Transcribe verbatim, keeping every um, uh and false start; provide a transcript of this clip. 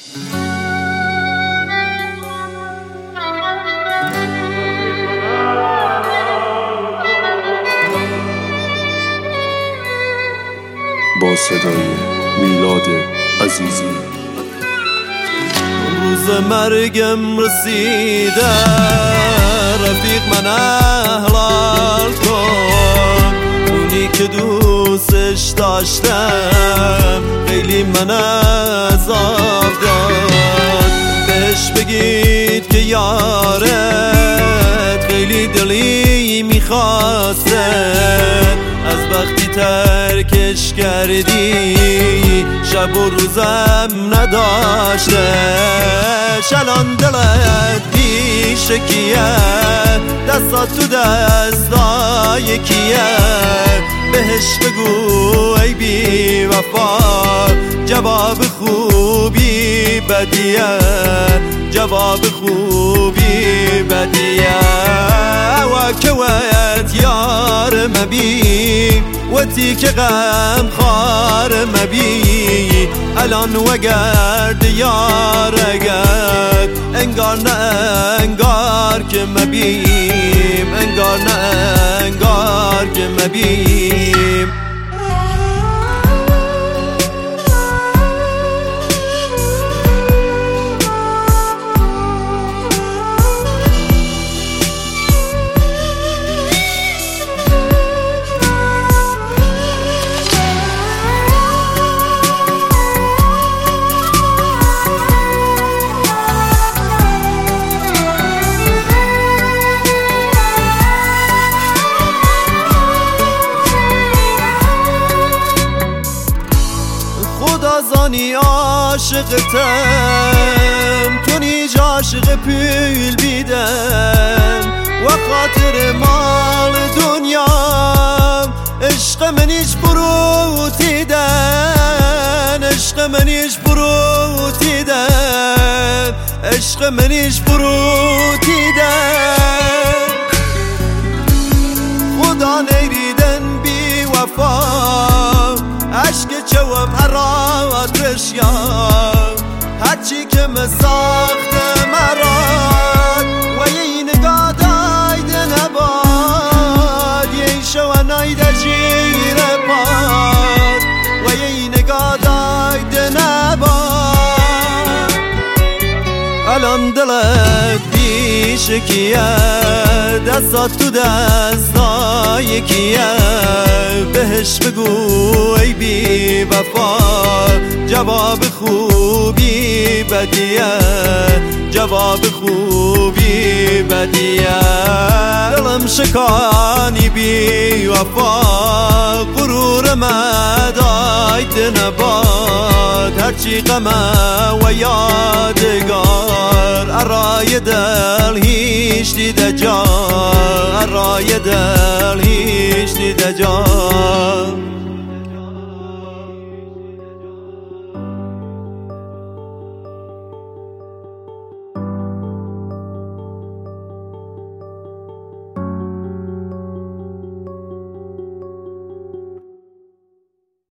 با صدای میلاد عزیزی. روز مرگم رسیده رفیق من احلال کن، اونی که دوستش داشتم خیلی من عذاب داد. بهش بگید که یارت خیلی دلی میخواسته، از وقتی ترکش کردی شب و روزم نداشته. الان دلت پیش کیه، دستات تو دستای کیه؟ بهش بگو ای بی وفا جواب خوبی بدیه، جواب خوبی بدیه. و که ویت یار مبی وتی که غم خار مبی، الان وگرد یارگد انگار نه انگار که مبیم، انگار نه انگار که مبیم. زانی عاشقتم تو نیج عاشق پیل بیدم، و خاطر مال دنیا عشق منیش بروتیدن، عشق منیش بروتیدن، عشق منیش بروتیدن. خدا نیریدن بی وفا عشق جواب هرات رشیام، هرچی که مساخت مراد و یه نگاه دایده نباد، یه شو نایده جیر باد و یه نگاه دایده نباد. الان دلت پیش کیه، دستات تو دستای کیه؟ بهش بگو ای بی وفا جواب خوبی بدیه، جواب خوبی بدیه. دلم شکانی بی وفا غرورم داید نباد، هرچی غمه و یادگار ارای دل هیچ دیده جا، ارای دل هیچ دیده جا.